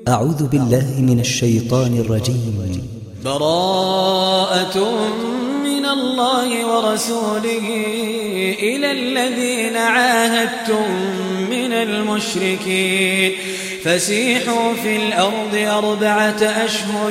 أعوذ بالله من الشيطان الرجيم. براءة من الله ورسوله إلى الذين عاهدتم من المشركين فسيحوا في الأرض 4 أشهر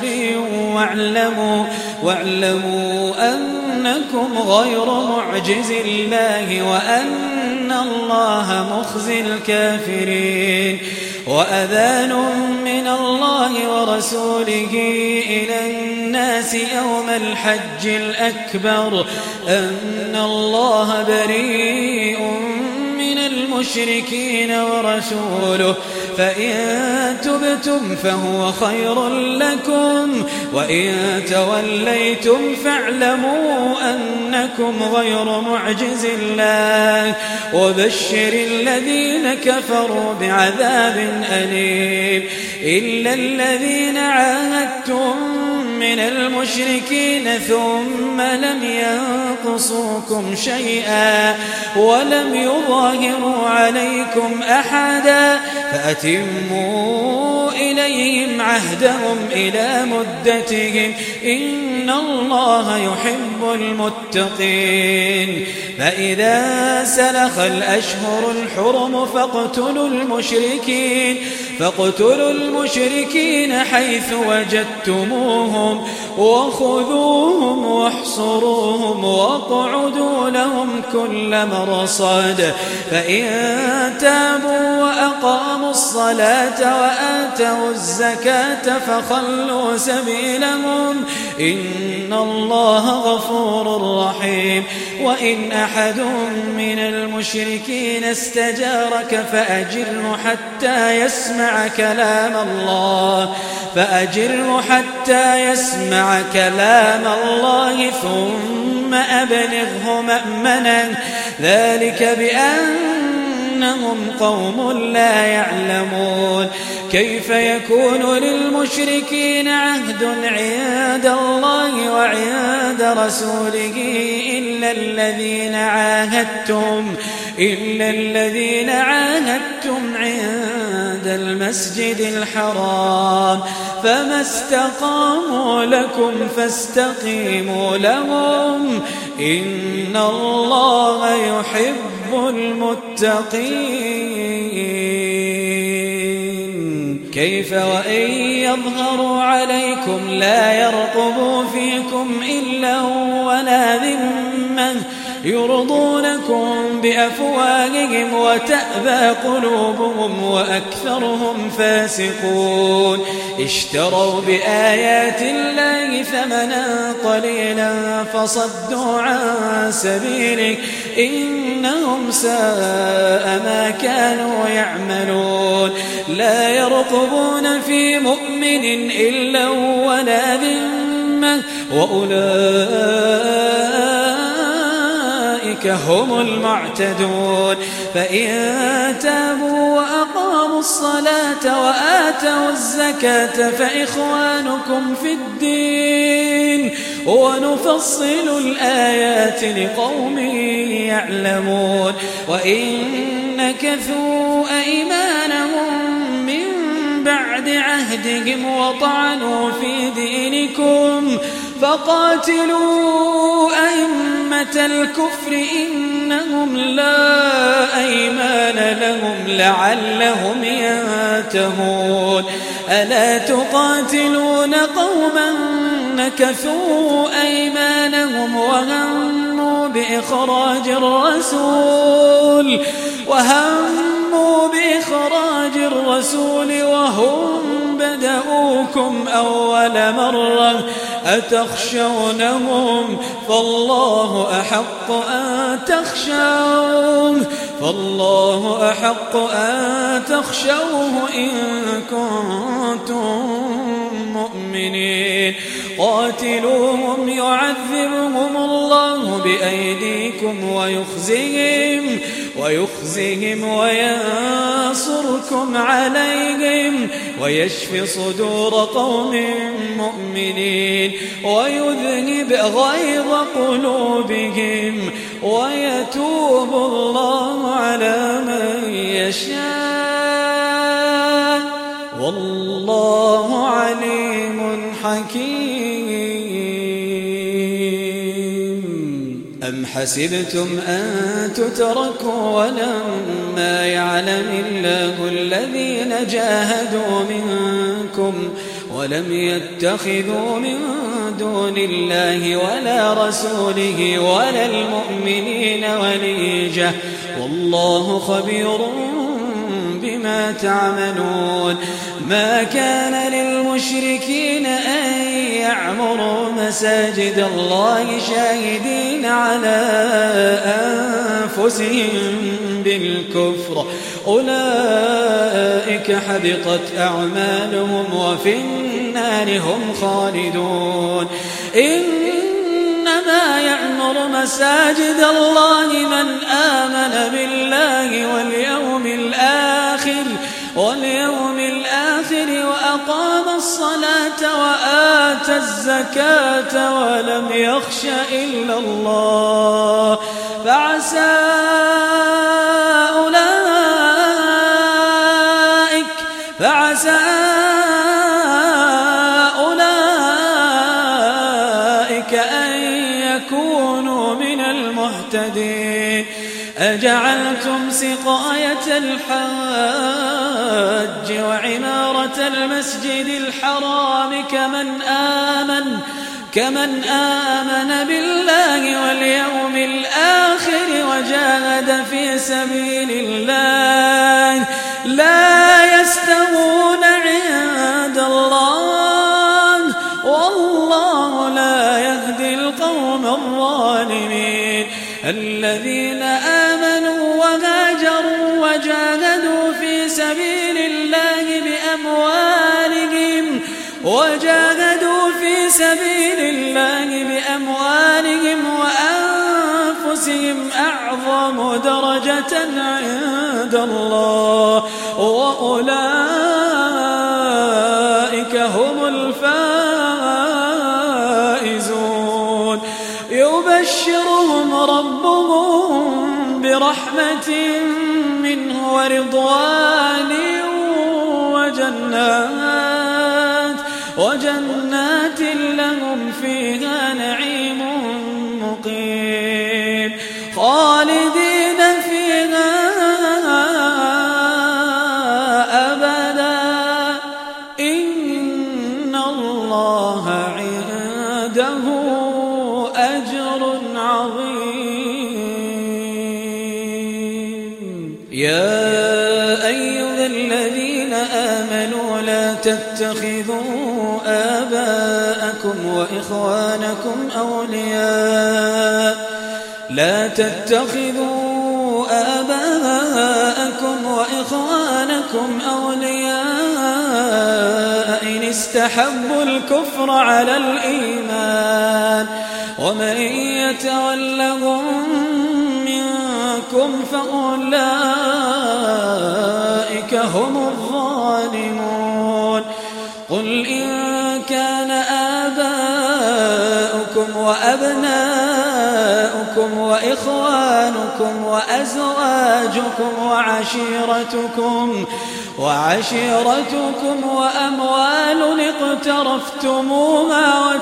واعلموا أنكم غير معجز الله وأن الله مخزي الكافرين. وأذان من الله ورسوله إلى الناس يوم الحج الأكبر أن الله بريء من المشركين ورسوله فإن تبتم فهو خير لكم وإن توليتم فاعلموا أنكم غير معجز الله وبشر الذين كفروا بعذاب أليم. إلا الذين عاهدتم من المشركين ثم لم ينقصوكم شيئا ولم يظاهروا عليكم أحدا فأتموا إليهم عهدهم إلى مدتهم إن الله يحب المتقين. فإذا سلخ الأشهر الحرم فاقتلوا المشركين حيث وجدتموهم وخذوهم واحصروهم واقعدوا لهم كل مرصاد. فإن تابوا وأقاموا الصلاة وآتوا الزكاة فخلوا سبيلهم إن الله غفور رحيم. وإن أحد من المشركين استجارك فأجره حتى يسمع كلام الله ثم أبلغه مأمنا ذلك بأنهم قوم لا يعلمون. كيف يكون للمشركين عهد عند الله وعند رسوله إلا الذين عاهدتم عند المسجد الحرام فما استقاموا لكم فاستقيموا لهم إن الله يحب المتقين. كيف وإن يظهروا عليكم لا يرقبوا فيكم إلا ولا ذمة يرضونكم بأفواههم وتأبى قلوبهم وأكثرهم فاسقون. اشتروا بآيات الله ثمنا قليلا فصدوا عن سبيله إنهم ساء ما كانوا يعملون. لا يرقبون في مؤمن إلا ولا ذمة وأولئك هم المعتدون. فإن تابوا وأقاموا الصلاة وآتوا الزكاة فإخوانكم في الدين ونفصل الآيات لقوم يعلمون. وإن نكثوا أيمانهم من بعد عهدهم وطعنوا في دينكم فقاتلوا أئمة الكفر إنهم لا أيمان لهم لعلهم ينتهون. ألا تقاتلون قوما نكثوا أيمانهم وهموا بإخراج الرسول وهم بدأوكم أول مرة أتخشونهم فالله أحق أن تخشوه إن كنتم مؤمنين. قاتلوهم يعذبهم الله بأيديكم ويخزهم وينصركم عليهم ويشفي صدور قوم مؤمنين ويذهب غيظ قلوبهم ويتوب الله على من يشاء والله عليم حكيم. أم حسبتم أن تتركوا ولما يعلم الله الذين جاهدوا منكم ولم يتخذوا من دون الله ولا رسوله ولا المؤمنين وليجة والله خبير بما تعملون. ما كان للمشركين أن يعمروا مساجد الله شاهدين على أنفسهم بالكفر أولئك حبطت أعمالهم وفي النار هم خالدون. إنما يعمر مساجد الله من آمن بالله واليوم الآخر وأقام الصلاة وآتى الزكاة ولم يخش إلا الله فعسى أولئك أن يكونوا من المهتدين. أجعلتم سقاية الحاج وعمارة المسجد الحرام كمن آمن بالله واليوم الآخر وجاهد في سبيل الله لا يستوون عند الله والله لا يهدي القوم الظالمين. الذين آمنوا وهاجروا وجاهدوا في سبيل الله بأموالهم وأنفسهم أعظم درجة عند الله وأولئك هم الفائزون. يبشرهم ربهم برحمة منه ورضوان وجنات لهم فيها نعيم مقيم خالدين فيها أبدا إن الله عنده أجر عظيم. يا أيها الذين آمنوا لا تتخذوا آباءكم وإخوانكم أولياء إن استحبوا الكفر على الإيمان ومن يتولهم منكم فأولئك هم الظالمون. قل إن كان آباؤكم وأبناؤكم وإخوانكم وأزواجكم وعشيرتكم وأموال اقترفتموها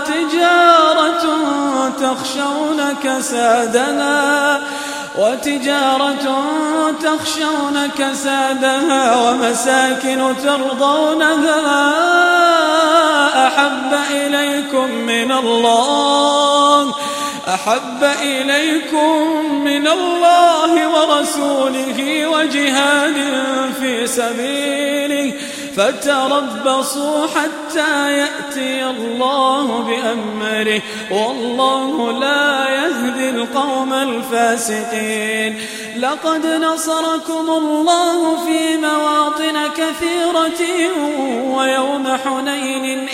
وتجارة تخشون كسادها ومساكن ترضونها أحب إليكم من الله ورسوله وجهاد في سبيله فتربصوا حتى يأتي الله بأمره والله لا يهدي القوم الفاسقين. لقد نصركم الله في مواطن كثيرة ويوم حنين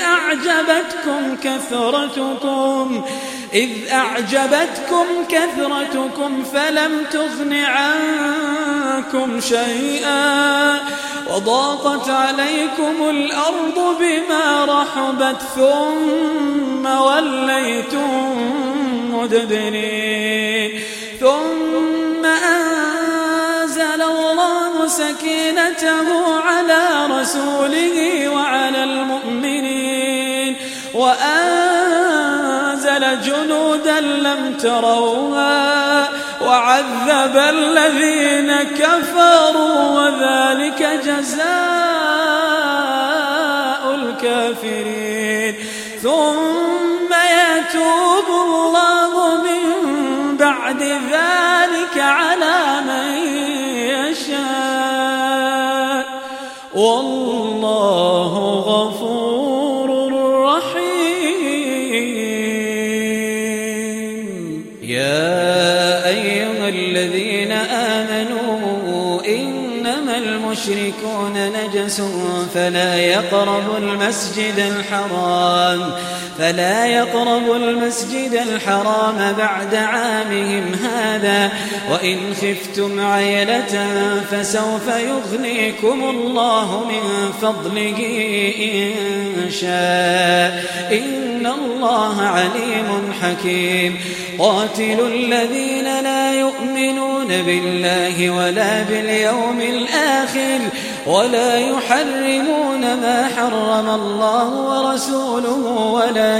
إذ أعجبتكم كثرتكم فلم تغن عنكم شيئا وضاقت عليكم الأرض بما رحبت ثم وليتم مدبرين. ثم أنزل الله سكينته على رسوله وعلى المؤمنين وأنزل جنودا لم تروها وعذب الذين كفروا وذلك جزاء الكافرين ثم يتوب الله من بعد ذلك على من يشاء والله غفور رحيم. يا أيها الذين آمنوا إنما المشركون نجس فلا يقربوا المسجد الحرام بعد عامهم هذا وإن خفتم عيلة فسوف يغنيكم الله من فضله إن شاء إن الله عليم حكيم. قاتلوا الذين لا يؤمنون بالله ولا باليوم الآخر ولا يحرمون ما حرم الله ورسوله ولا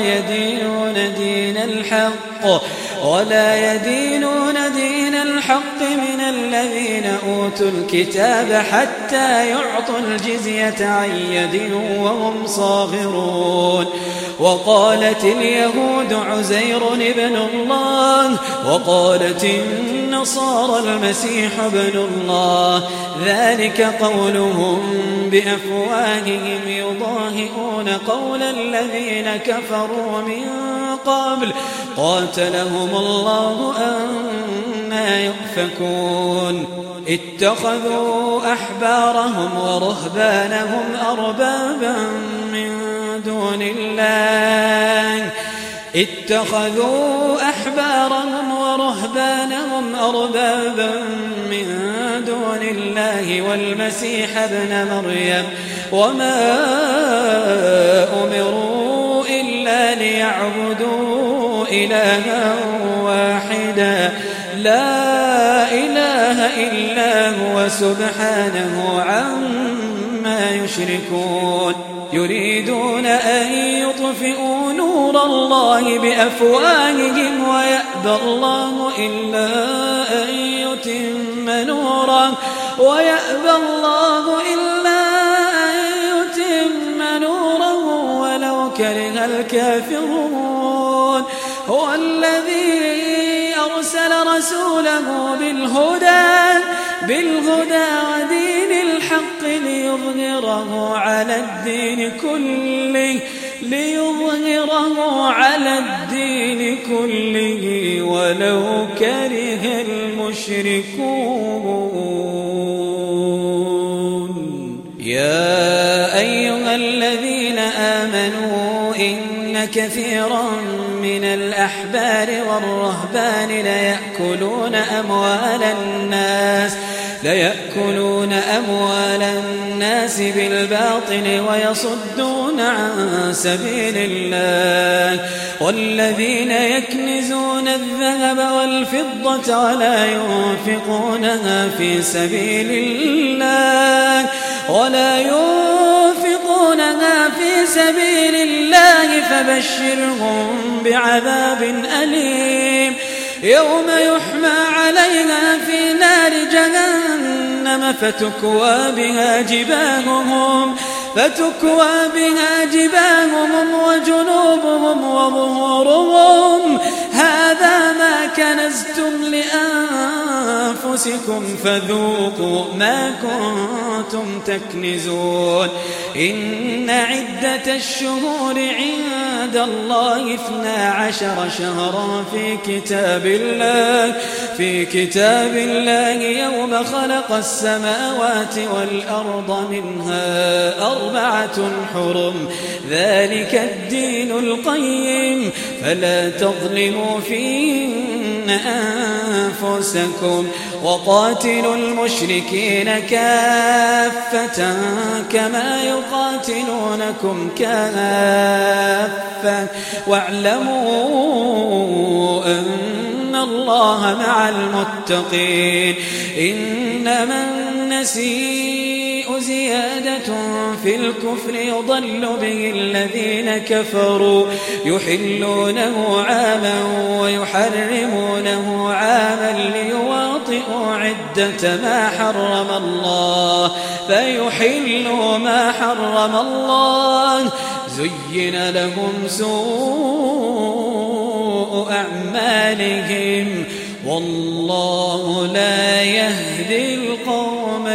يدينون دين الحق من الذين أوتوا الكتاب حتى يعطوا الجزية عن يد وهم صاغرون. وقالت اليهود عزير ابن الله وقالت النصارى المسيح ابن الله ذلك قولهم بأفواههم يضاهئون قول الذين كفروا من قبل قاتلهم الله أنى يؤفكون. اتخذوا أحبارهم ورهبانهم أربابا من دون الله والمسيح ابن مريم وما أمروا إلا ليعبدوا إلها واحدا لا إله إلا هو سبحانه عما يشركون. يريدون أن يطفئوا نور الله بأفواههم ويأبى الله إلا أن يتم نوره ولو كره الكافرون. هو الذي أرسل رسوله بالهدى ودين الحق ليظهره على الدين كله ولو كره المشركون. يا أيها الذين آمنوا إن كثيرا من الأحبار والرهبان ليأكلون أموال الناس بالباطل ويصدون عن سبيل الله. والذين يكنزون الذهب والفضة ولا ينفقونها في سبيل الله فبشرهم بعذاب أليم يوم يحمى عليها في نار جهنم فتكوى بها جباههم وجنوبهم وظهورهم هذا ما كنزتم لأنفسكم فذوقوا ما كنتم تكنزون. إن عدة الشهور عند الله 12 شهرا في كتاب الله يوم خلق السماوات والأرض منها 4 حرم ذلك الدين القيم فلا تظلموا فيهن أنفسكم. وقاتلوا المشركين كافة كما يقاتلونكم كافة واعلموا أن الله مع المتقين. إنما النسيء زيادة في الكفر يضل به الذين كفروا يحلونه عاما ويحرمونه عاما ليواطئوا عدة ما حرم الله فيحلوا ما حرم الله. زين لهم سوء أعمالهم والله لا يهدي القوم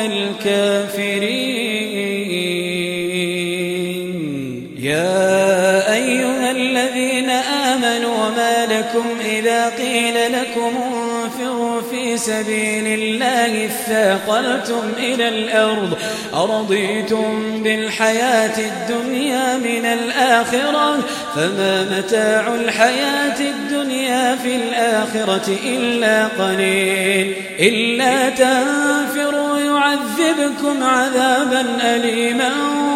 الكافرين. يا أيها الذين آمنوا ما لكم إذا قيل لكم انفروا في سبيل الله اثاقلتم إلى الأرض أرضيتم بالحياة الدنيا من الآخرة فما متاع الحياة الدنيا في الآخرة إلا قليل. إلا تنفروا يعذبكم عذابا أليما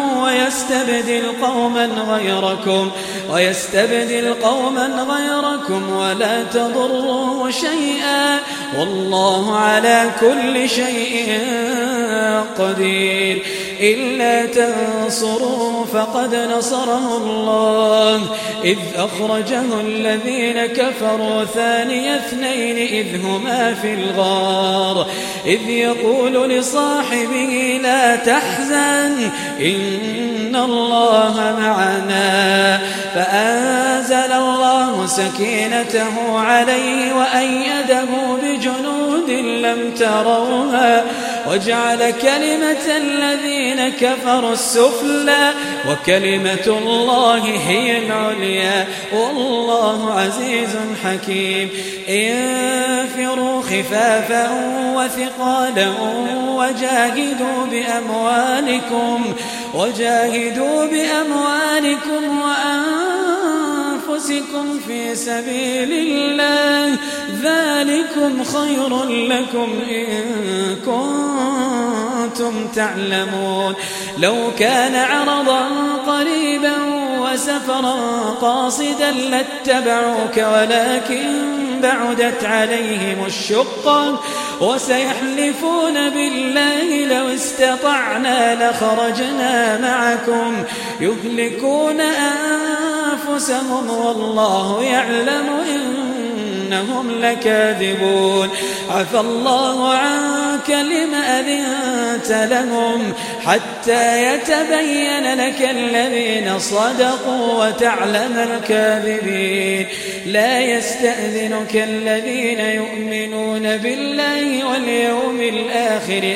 ويستبدل قوما غيركم ولا تضروه شيئا والله على كل شيء قدير. إلا تنصروه فقد نصره الله إذ أخرجه الذين كفروا ثاني اثنين إذ هما في الغار إذ يقول لصاحبه لا تحزن إن الله معنا فأنزل الله سكينته عليه وأيده بجنود لم تروها وجعل كلمة الذين كفروا السفلى وكلمة الله هي العليا والله عزيز حكيم. انفروا خفافا وثقالا وجاهدوا بأموالكم وأنفسكم في سبيل الله ذلكم خير لكم إن كنتم تعلمون. لو كان عرضا قريبا وسفرا قاصدا لاتبعوك ولكن بعدت عليهم الشقة وسيحلفون بالله لو استطعنا لخرجنا معكم يهلكون أنفسهم والله يعلم إنهم لكاذبون. عفى الله عنك لما أذنت لهم حتى يتبين لك الذين صدقوا وتعلم الكاذبين. لا يستأذنك الذين يؤمنون بالله واليوم الآخر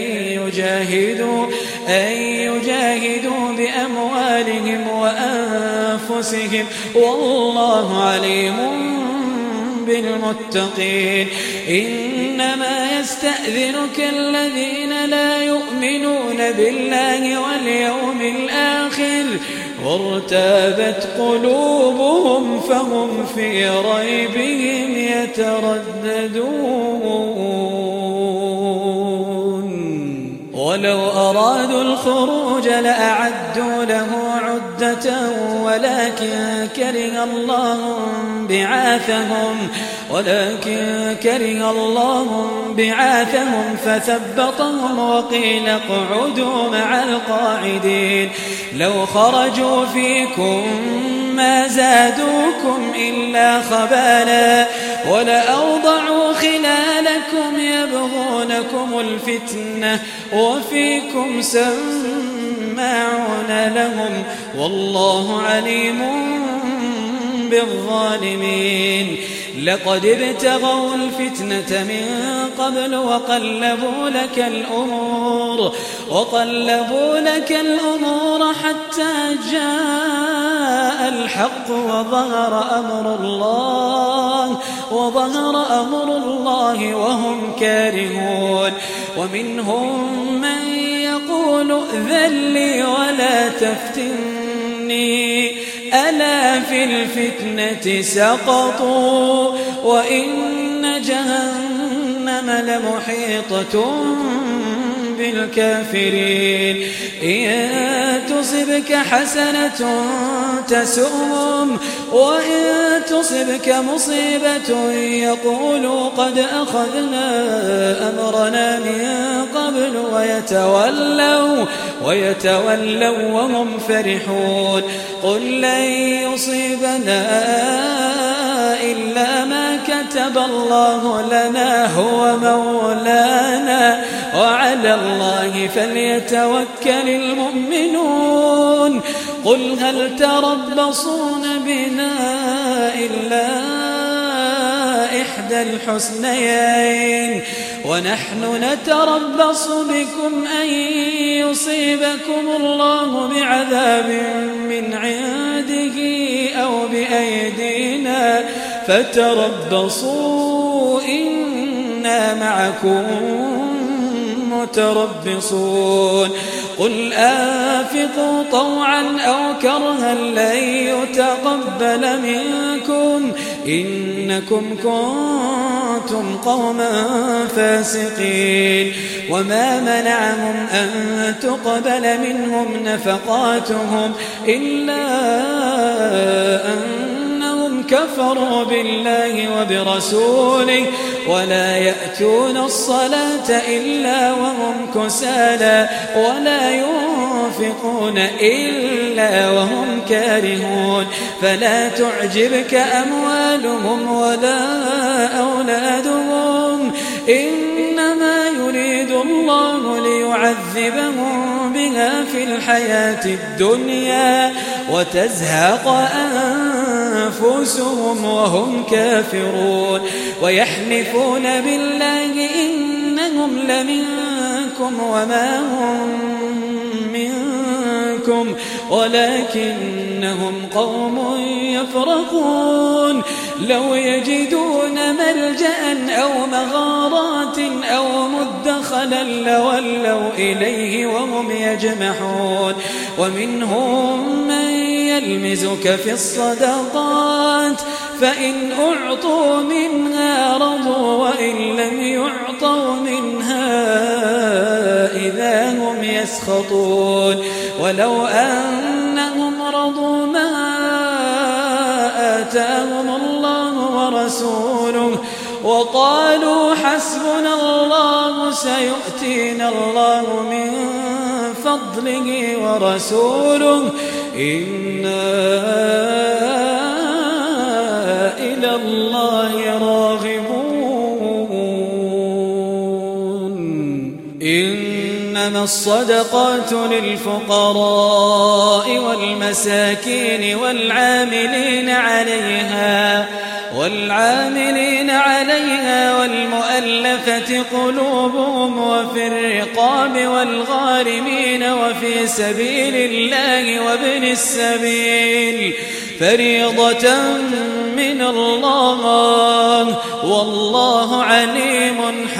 أن يجاهدوا بأموالهم وأنفسهم والله عليم بالمتقين. إنما يستأذنك الذين لا يؤمنون بالله واليوم الآخر وارتابت قلوبهم فهم في ريبهم يترددون. ولو أرادوا الخروج لأعدوا له عدة ولكن كره الله بعاثهم فثبطهم وقيل اقعدوا مع القاعدين. لو خرجوا فيكم ما زادوكم إلا خبالا ولأوضعوا خلالكم يبغونكم الفتنة وفيكم سماعون لهم والله عليم بالظالمين. لقد ابتغوا الفتنة من قبل وقلبوا لك الأمور حتى جاء الحق وظهر أمر الله وهم كارهون. ومنهم من يقول ائذن لي ولا تفتني ألا في الفتنة سقطوا وإن جهنم لمحيطة بالكافرين إن تصبك حسنة تسؤهم وإن تصبك مصيبة يقولوا قد أخذنا أمرنا من قبل ويتولوا وهم فرحون قل لن يصيبنا إلا ما كتب الله لنا هو مولانا وعلى الله فليتوكل المؤمنون قل هل تربصون بنا إلا إحدى الحسنيين ونحن نتربص بكم أن يصيبكم الله بعذاب من عنده أو بأيدينا فتربصوا إنا معكم متربصون قل أنفقوا طوعا أو كرها لن يتقبل منكم إنكم كنتم قوما فاسقين وما منعهم أن تقبل منهم نفقاتهم إلا أنهم كفروا بالله وبرسوله ولا يأتون الصلاة إلا وهم كسالى ولا ينفقون إلا وهم كارهون فلا تعجبك أموالهم ولا أولادهم إنما يريد الله ليعذبهم بها في الحياة الدنيا وتزهق أنفسهم وهم كافرون ويحلفون بالله إنهم لمنكم وما هم منكم ولكنهم قوم يفرقون لو يجدون ملجأ أو مغارات أو مدخلا لولوا إليه وهم يجمحون ومنهم من يلمزك في الصدقات فإن أعطوا منها رضوا وإن لم يعطوا منها إذا هم يسخطون ولو أنهم رضوا ما آتاهم الله ورسوله وقالوا حسبنا الله سيؤتينا الله من فضله ورسوله إنا إلى الله راغبون إنما الصدقات للفقراء والمساكين والعاملين عليها والمؤلفة قلوبهم وفي الرقاب والغارمين وفي سبيل الله وابن السبيل فريضة من الله والله عليم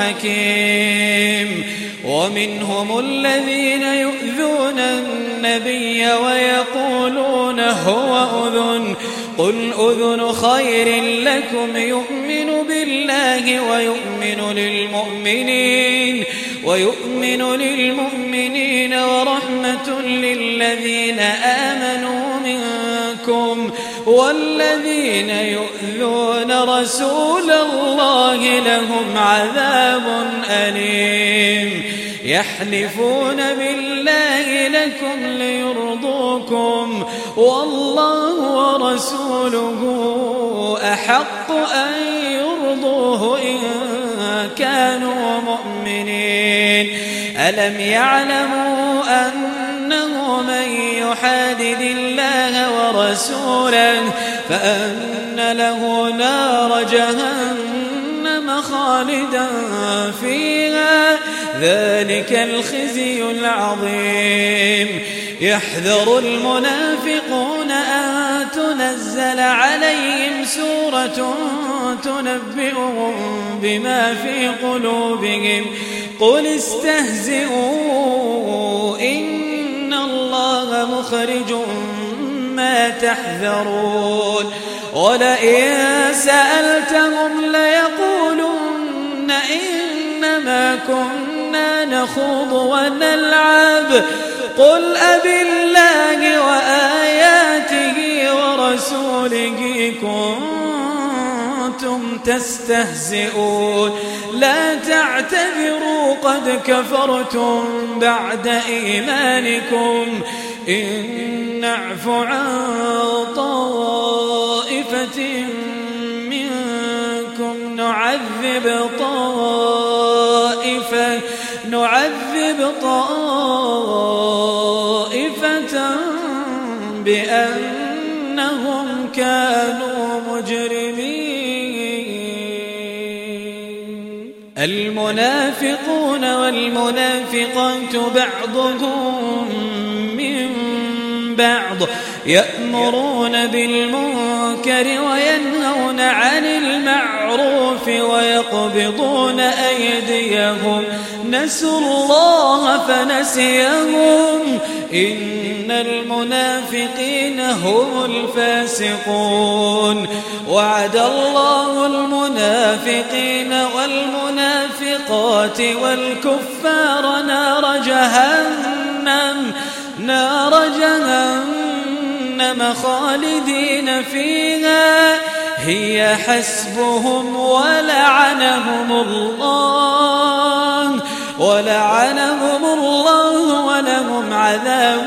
حكيم ومنهم الذين يؤذون النبي ويقولون هو أذن قل أذن خير لكم يؤمن بالله ويؤمن للمؤمنين ورحمة للذين آمنوا منكم والذين يؤذون رسول الله لهم عذاب أليم يحلفون بالله لكم ليرضوكم والله ورسوله أحق أن يرضوه إن كانوا مؤمنين ألم يعلموا أنه من يحادد الله ورسوله فأن له نار جهنم خالدا فيها ذلك الخزي العظيم يحذر المنافقون أن تنزل عليهم سورة تنبئهم بما في قلوبهم قل استهزئوا إن الله مخرج ما تحذرون ولئن سألتهم ليقولن إنما كنا كنا نخوض ونلعب قل أبالله وآياته ورسوله كنتم تستهزئون لا تعتذروا قد كفرتم بعد إيمانكم إن نعف عن طائفة منكم نعذب طائفة بأنهم كانوا مجرمين المنافقون والمنافقات بعضهم من بعض يأمرون بالمنكر وينهون عن المعروف ويقبضون أيديهم نسوا الله فنسيهم إن المنافقين هم الفاسقون وعد الله المنافقين والمنافقات والكفار نار جهنم خالدين فيها هي حسبهم ولعنهم الله ولهم عذاب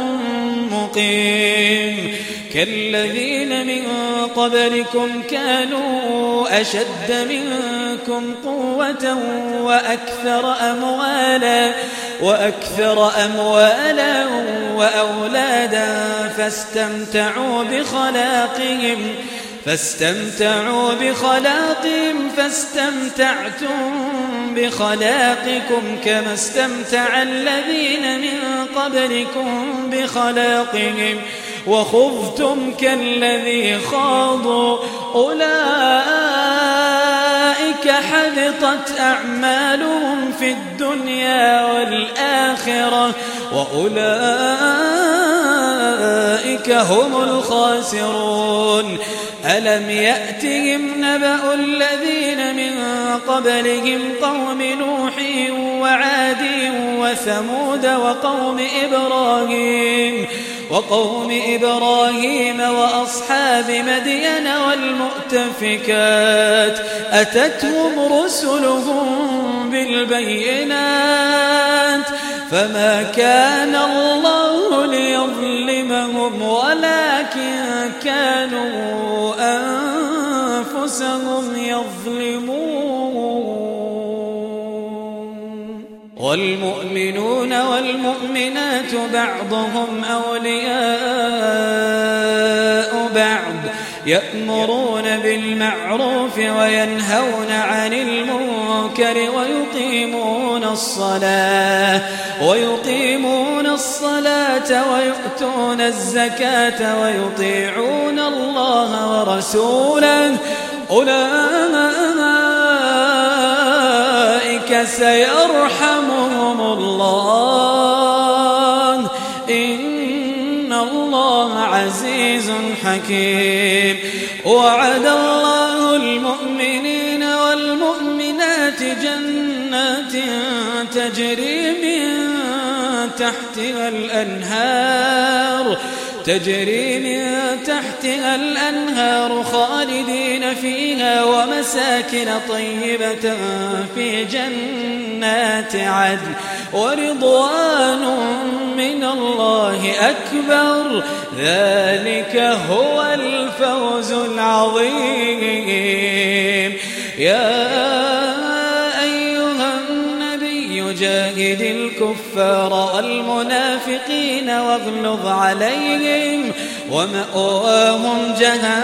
مقيم كالذين من قبلكم كانوا أشد منكم قوة وأكثر أموالا وأولادا فاستمتعوا بخلاقهم فاستمتعتم بخلاقكم كما استمتع الذين من قبلكم بخلاقهم وخضتم كالذي خاضوا أولئك حبطت أعمالهم في الدنيا والآخرة وأولئك هم الخاسرون ألم يأتهم نبأ الذين من قبلهم قوم نوح وعاد وثمود وقوم إبراهيم وأصحاب مدين والمؤتفكات أتتهم رسلهم بالبينات فما كان الله ليظلمهم ولكن كانوا أنفسهم يظلمون والمؤمنون والمؤمنات بعضهم أولياء بعض يأمرون بالمعروف وينهون عن المنكر ويقيمون الصلاة ويؤتون الزكاة ويطيعون الله ورسوله أولئك سيرحمهم الله إن الله عزيز حكيم وعد الله المؤمنين والمؤمنات جنات تجري من تحتها الأنهار خالدين فيها ومساكن طيبة في جنات عدن ورضوان من الله أكبر ذلك هو الفوز العظيم يا جاهد الكفار والمنافقين واغلظ عليهم ومأواهم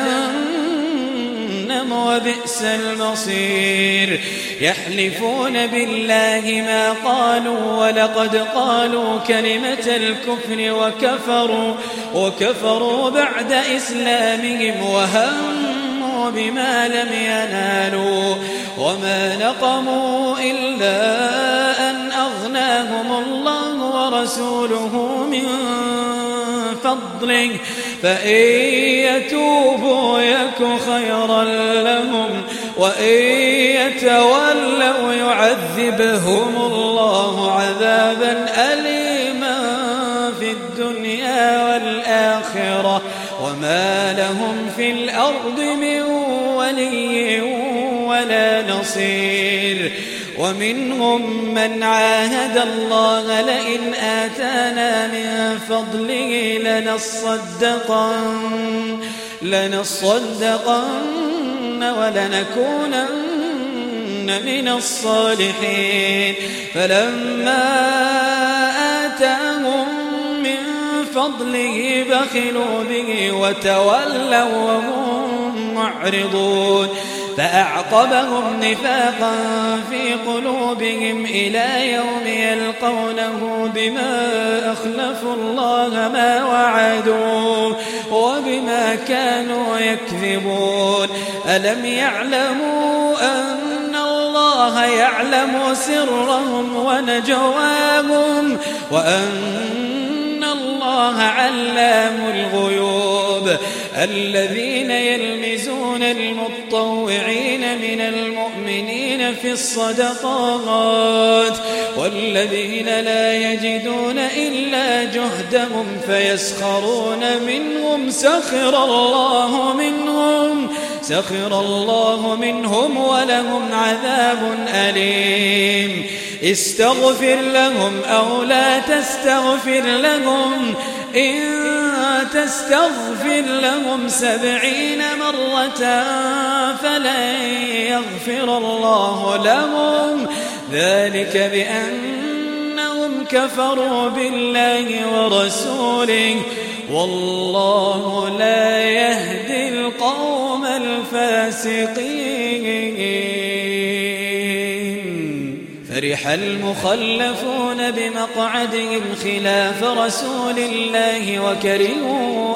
جهنم وبئس المصير يحلفون بالله ما قالوا ولقد قالوا كلمة الكفر وكفروا بعد إسلامهم وهموا بما لم ينالوا وما نقموا إلا أن أغناهم الله ورسوله من فضله فإن يتوبوا يك خيرا لهم وإن يتولوا يعذبهم الله عذابا أليما في الدنيا والآخرة وما لهم في الأرض من ولي ولا نصير. ومنهم من عاهد الله لئن آتانا من فضله لنصدقن ولنكونن من الصالحين فلما آتاهم من فضله بخلوا به وتولوا وهم معرضون فأعقبهم نفاقا في قلوبهم إلى يوم يلقونه بما أخلفوا الله ما وعدوه وبما كانوا يكذبون. ألم يعلموا أن الله يعلم سرهم ونجواهم وأن الله علام الغيوب. الذين يلمزون المطوعين من المؤمنين في الصدقات والذين لا يجدون إلا جهدهم فيسخرون منهم سخر الله منهم ولهم عذاب أليم. استغفر لهم أو لا تستغفر لهم إن تستغفر لهم 70 مرة فلن يغفر الله لهم ذلك بأنهم كفروا بالله ورسوله والله لا يهدي القوم الفاسقين. فرح المخلفون بمقعدهم خلاف رسول الله وكرهوا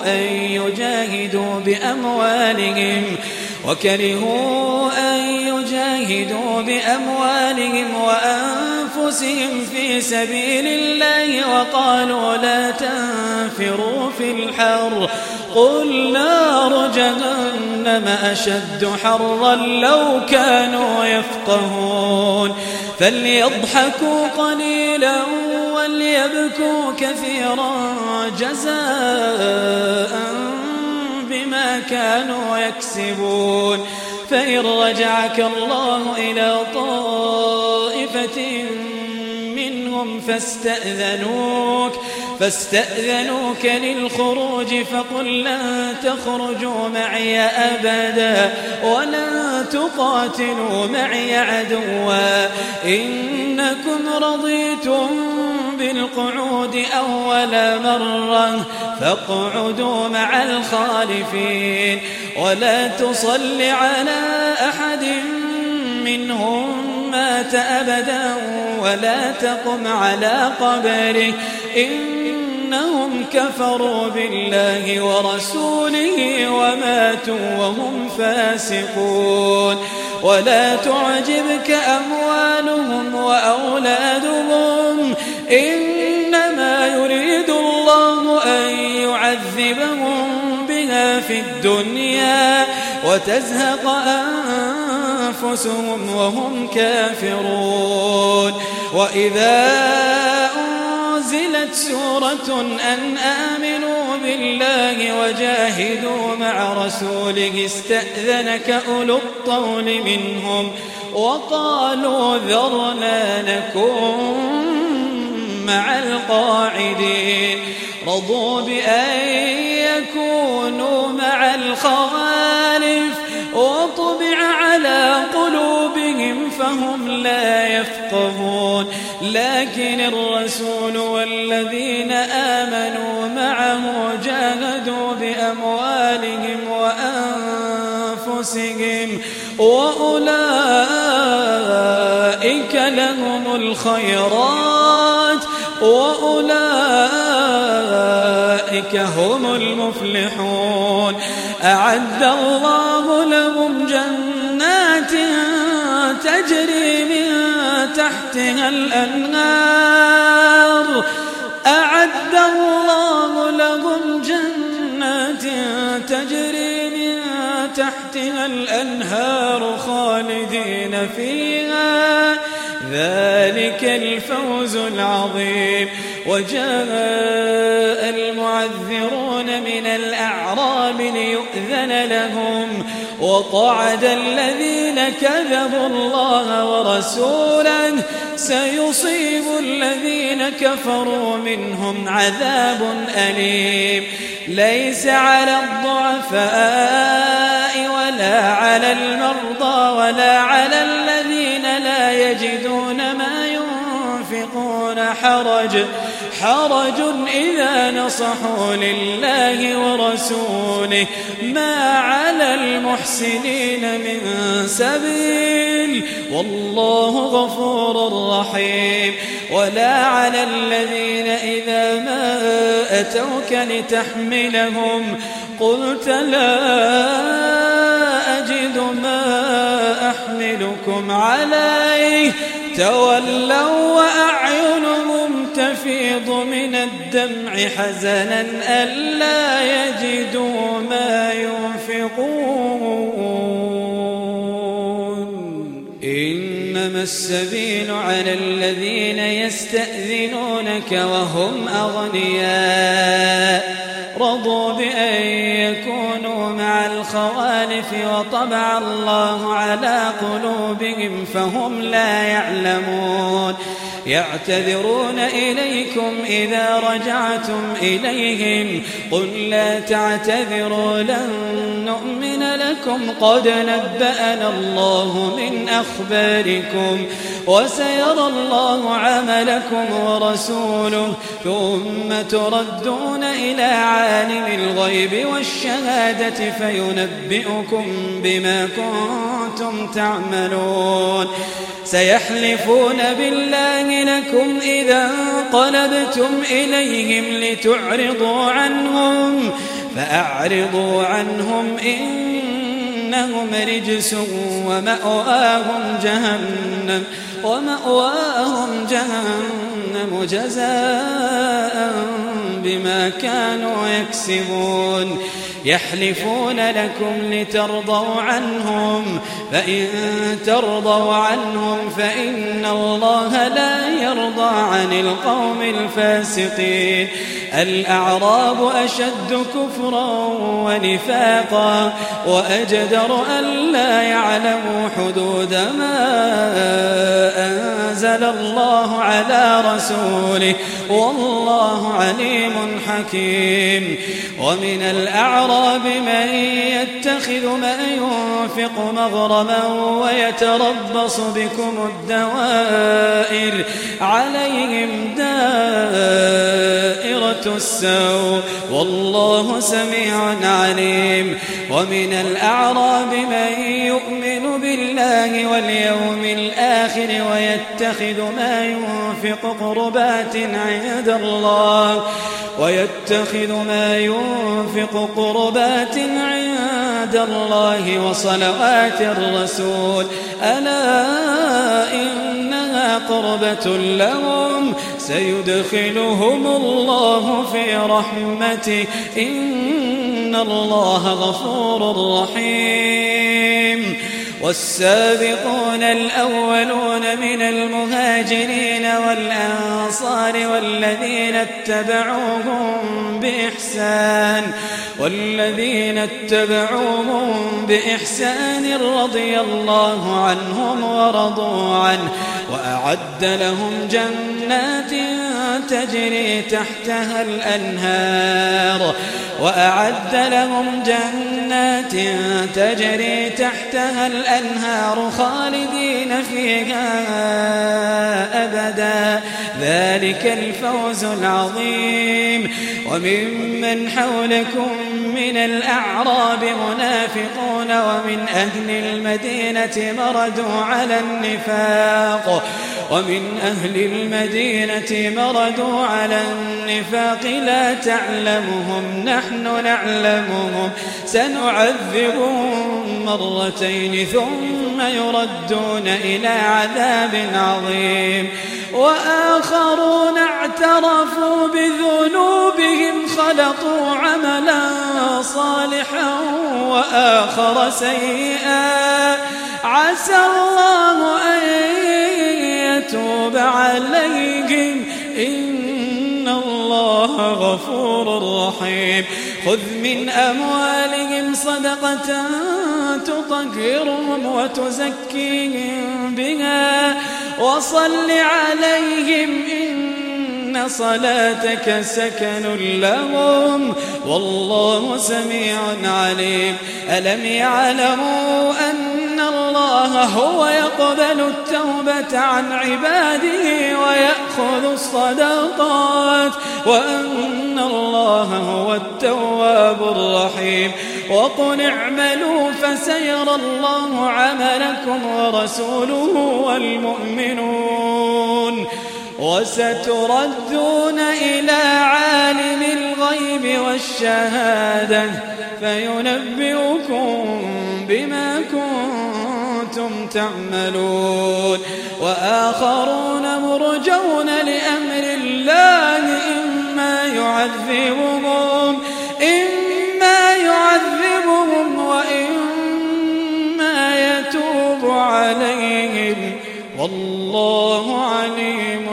أن يجاهدوا بأموالهم وأنفسهم في سبيل الله وقالوا لا تنفروا في الحر قل نار جهنم أشد حرا لو كانوا يفقهون. فليضحكوا قليلا وليبكوا كثيرا جزاء بما كانوا يكسبون. فإن رجعك الله إلى طائفة منهم فاستأذنوك للخروج فقل لن تخرجوا معي أبدا ولن تقاتلوا معي عدوا إنكم رضيتم بالقعود أول مرة فاقعدوا مع الخالفين ولا تصل على أحد منهم مات أبدا ولا تقم على قبره إنهم كفروا بالله ورسوله وماتوا وهم فاسقون. ولا تعجبك أموالهم وأولادهم إنما يريد الله أن يعذبهم بها في الدنيا وتزهق أنفسهم وهم كافرون. وإذا أنزلت سورة أن آمنوا بالله وجاهدوا مع رسوله استأذنك أولو الطول منهم وقالوا ذرنا نكن مع القاعدين رضوا بأن يكونوا مع الخوالف وطبع على قلوبهم فهم لا يفقهون. لكن الرسول والذين آمنوا معه جاهدوا بأموالهم وأنفسهم وأولئك لهم الخيرات وأولئك هم المفلحون. أعد الله لهم جنات تجري من تحتها الأنهار أعد الله لهم جنات تجري من تحتها الأنهار خالدين فيها، ذلك الفوز العظيم. وجاء المعذرون من الأعراب ليؤذن لهم، وقعد الذين كذبوا الله ورسوله، سيصيب الذين كفروا منهم عذاب أليم. ليس على الضعفاء ولا على المرضى ولا على الذين لا يجدون ما ينفقون حرج إذا نصحوا لله ورسوله، ما على المحسنين من سبيل، والله غفور رحيم. ولا على الذين إذا ما أتوك لتحملهم قلت لا أجد ما أحملكم عليه، تولوا وأعينهم تفيض من الدمع حزنا ألا يجدوا ما ينفقون. إنما السبيل على الذين يستأذنونك وهم أغنياء، رضوا بأن يكونوا مع الخوالف وطبع الله على قلوبهم فهم لا يعلمون. يعتذرون إليكم إذا رجعتم إليهم، قل لا تعتذروا لن نؤمن لكم قد نبأنا الله من أخباركم، وسيرى الله عملكم ورسوله، ثم تردون إلى عالم الغيب والشهادة فينبئكم بما كنتم تعملون. سيحلفون بالله لكم إذا انقلبتم إليهم لتعرضوا عنهم، فأعرضوا عنهم إنهم رجس ومأواهم جهنم جزاء بما كانوا يكسبون. يحلفون لكم لترضوا عنهم، فإن ترضوا عنهم فإن الله لا يرضى عن القوم الفاسقين. الأعراب أشد كفرا ونفاقا وأجدر ألا يعلموا حدود ما أنزل الله على رسوله، والله عليم حكيم. ومن الأعراب من يتخذ ما ينفق مغرما ويتربص بكم الدوائر، عليهم دائرة السوء، والله سميع عليم. ومن الأعراب من يؤمن بالله واليوم الآخر ويتخذ ما ينفق قربات عند الله وصلوات الرسول، ألا إنها قربة لهم، سيدخلهم الله في رحمته، إن الله غفور رحيم. والسابقون الأولون من المهاجرين والأنصار والذين اتبعوهم بإحسان رضي الله عنهم ورضوا عنه، وأعد لهم جنات تجري تحتها الأنهار خالدين فيها أبدا، ذلك الفوز العظيم. وممن حولكم من الأعراب منافقون ومن أهل المدينة مردوا على النفاق لا تعلمهم نحن نعلمهم، سنعذبهم مرتين ثم يردون إلى عذاب عظيم. وآخرون اعترفوا اعترفوا بذنوبهم خلطوا عملا صالحا وآخر سيئا عسى الله أن يتوب عليهم إن الله غفور رحيم خذ من أموالهم صدقة تطهرهم وتزكيهم بها وصل عليهم إن صلاتك سكن لهم والله سميع عليم ألم يعلموا أن الله هو يقبل التوبة عن عباده ويأخذ الصدقات وأن الله هو التواب الرحيم وقل اعملوا فسيرى الله عملكم ورسوله والمؤمنون وستردون إلى عالم الغيب والشهادة فينبئكم بما كنتم تعملون وآخرون مرجون لأمر الله إما يعذبهم وإما يتوب عليهم والله عليم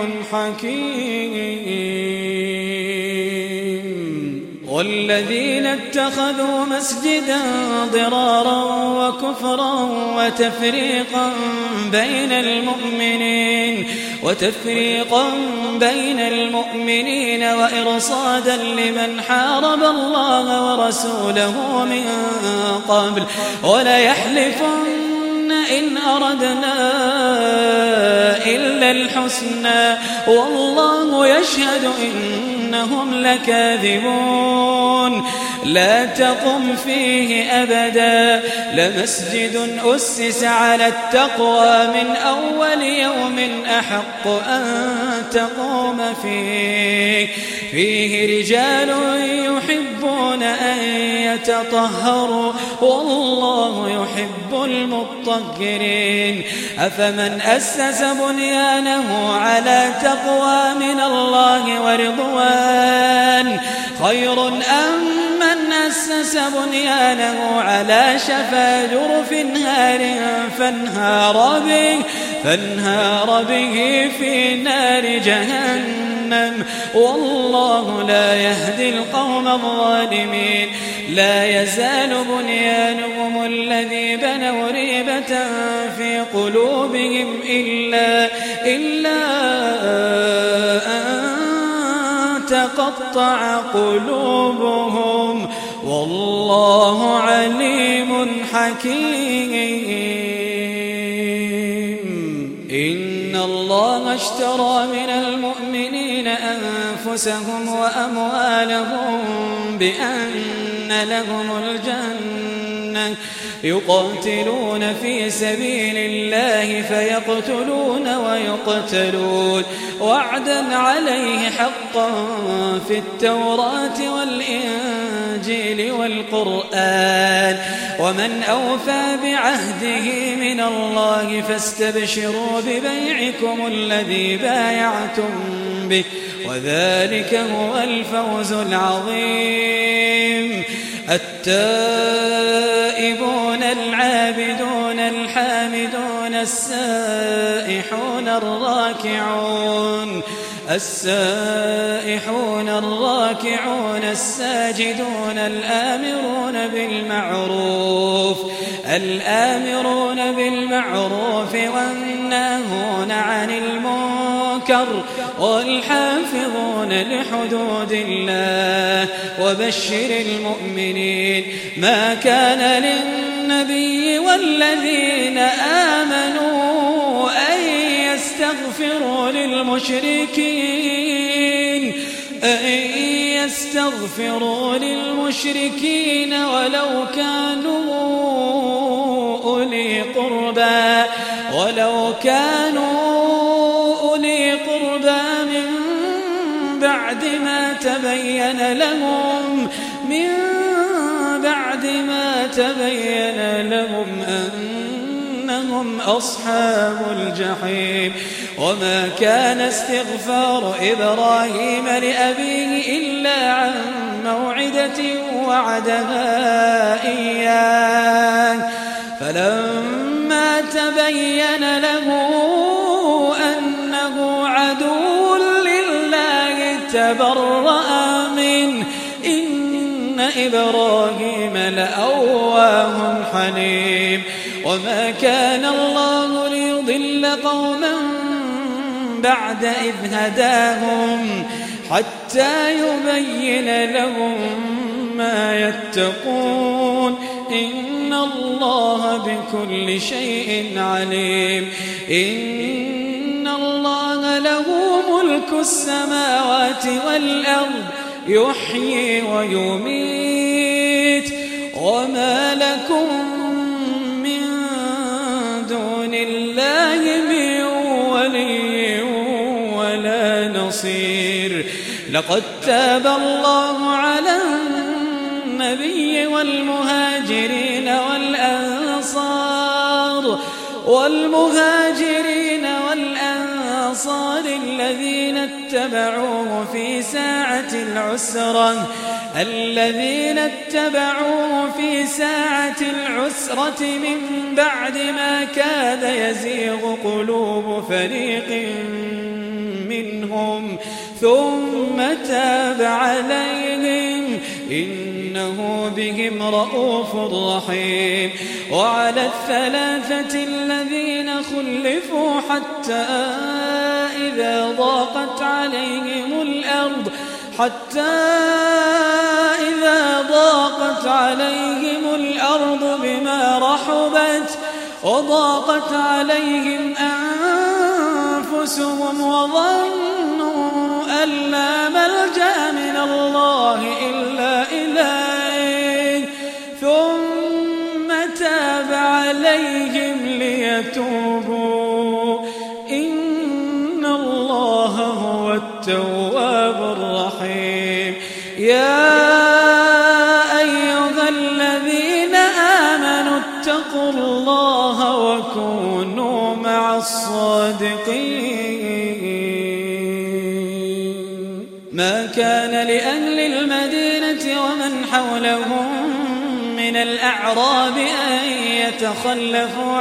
حكيم والذين اتخذوا مسجدا ضرارا وكفرا وتفريقا بين المؤمنين وإرصادا لمن حارب الله ورسوله من قبل وليحلفن إن أردنا إلا الحسنى والله يشهد إنهم لكاذبون لا تقم فيه أبدا لمسجد أسس على التقوى من أول يوم أحق أن تقوم فيه رجال يحبون أن يتطهروا والله يحب المطهرين أفمن أسس بنيانه على تقوى من الله ورضوان خير أم من أسس بنيانه على شفا جرف هار فانهار به في نار جهنم والله لا يهدي القوم الظالمين لا يزال بنيانهم الذي بنوا ريبة في قلوبهم إلا أن تقطع قلوبهم والله عليم حكيم إن الله اشترى من المؤمنين أنفسهم وأموالهم بأن لهم الجنة يقاتلون في سبيل الله فيقتلون ويقتلون وعدا عليه حقا في التوراة والإنجيل والقرآن ومن أوفى بعهده من الله فاستبشروا ببيعكم الذي بايعتم به وذلك هو الفوز العظيم التائبون العابدون الحامدون السائحون الراكعون الساجدون الآمرون بالمعروف والناهون عن المنكر والحافظون لحدود الله وبشر المؤمنين ما كان للنبي والذين آمنوا أن يستغفروا للمشركين ولو كانوا أولي قربى من بعد ما تبين لهم إنهم أصحاب الجحيم. وما كان استغفار إبراهيم لأبيه إلا عن موعدة وعدها إياه فلما تبين له أنه عدو لله تبرأ منه إن إبراهيم لأواه حليم. وما كان الله ليضل قوما بعد إذ هداهم حتى يبين لهم ما يتقون إن الله بكل شيء عليم. إن الله له ملك السماوات والأرض يحيي ويميت وما لكم من دون الله من ولي ولا نصير. لقد تاب الله على النبي والمهاجرين والأنصار الذين اتبعوه في ساعة العسرة من بعد ما كاد يزيغ قلوب فريق منهم ثم تاب عليهم إنه بهم رءوف رحيم. وعلى الثلاثة الذين خلفوا حتى إذا ضاقت عليهم الأرض بما رحبت وضاقت عليهم أنفسهم وظنوا أن لا ملجأ من الله إلا إليه ثم تاب عليهم ليتوبوا إن الله هو التواب الرحيم. يا أيها الذين آمنوا اتقوا الله وكونوا مع الصادقين. ما كان لأهل المدينة ومن حولهم من الأعراب أن يتخلفوا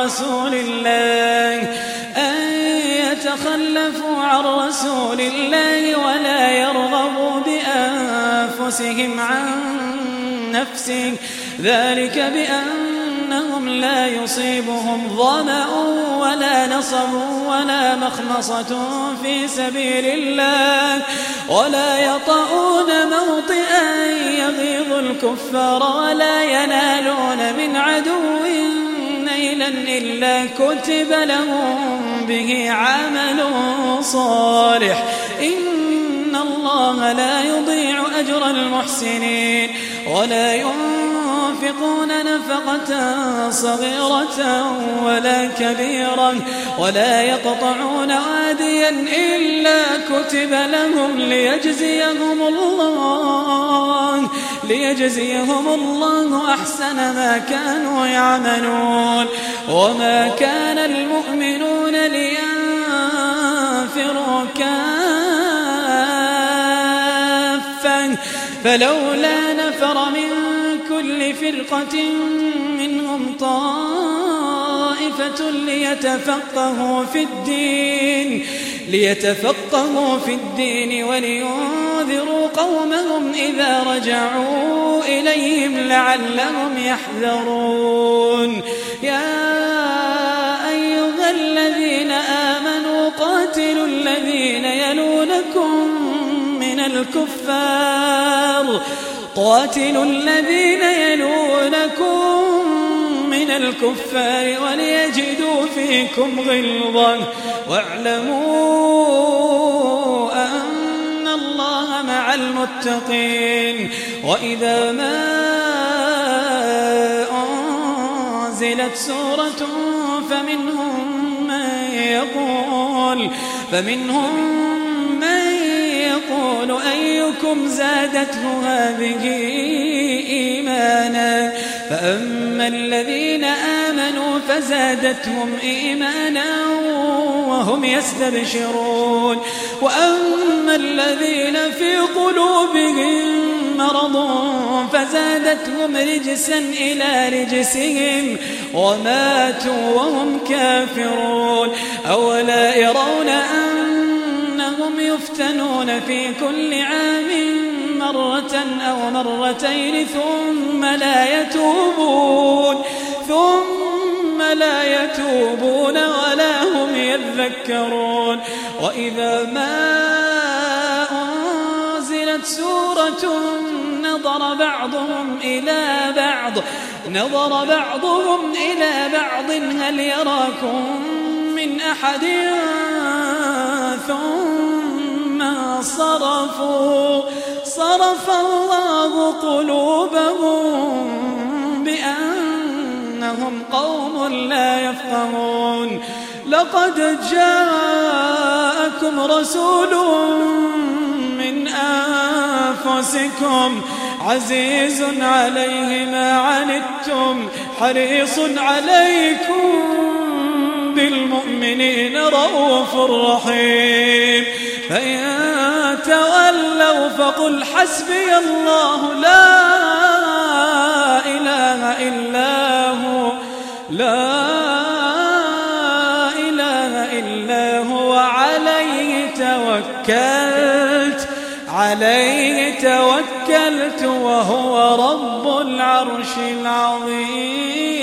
عن رسول الله ولا يرغبوا بأنفسهم عن نفسه ذلك بأنهم لا يصيبهم ظمأ ولا نصب ولا مخمصة في سبيل الله ولا يطؤون موطئا يغيظ الكفار ولا ينالون من عدو نيلا إلا كتب لهم به عمل صالح إن الله لا يضيع أجر المحسنين. ولا ينفقون نفقة صغيرة ولا كبيرة ولا يقطعون واديا إلا كتب لهم ليجزيهم الله أحسن ما كانوا يعملون. وما كان المؤمنون لينفروا كافة فلولا نفر من كل فرقة منهم طائفة ليتفقهوا في الدين ولينذروا قومهم إذا رجعوا إليهم لعلهم يحذرون. يا أيها الذين آمنوا قاتلوا الذين يلونكم من الكفار وليجدوا فيكم غلظة واعلموا أن الله مع المتقين. وإذا ما أنزلت سورة فمنهم من يقول أيكم زادته هذه إيمانا فأما فأما الذين آمنوا فزادتهم إيمانا وهم يستبشرون وأما الذين في قلوبهم مرض فزادتهم رجسا إلى رجسهم وماتوا وهم كافرون أولا يرون أنهم يفتنون في كل عام مرة أو مرتين ثم لا يتوبون ولا هم يذكرون وإذا ما أنزلت سورة نظر بعضهم إلى بعض هل يراكم من أحد ثم صرف الله قلوبهم بأنهم قوم لا يفقهون لقد جاءكم رسول من أنفسكم عزيز عليه ما عنتم حريص عليكم بالمؤمنين رؤوف رحيم فإن تولوا فقل حسبي الله لا إله إلا هو عليه توكلت وهو رب العرش العظيم.